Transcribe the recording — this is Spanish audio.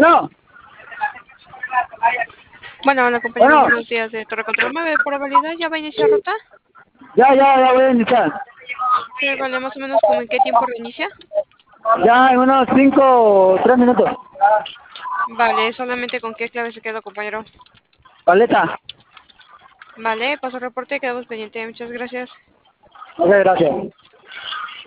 Bueno, Bueno, la compañera, bueno, buenos días de Torre Control 9, por validad, ¿ya va a iniciar ruta? ya voy a iniciar. Sí, vale, más o menos como en qué tiempo reinicia. Ya en unos 3 minutos. Vale, solamente con qué clave se quedó, compañero. Paleta. Vale, paso reporte, quedamos pendiente, muchas gracias. Ok, gracias.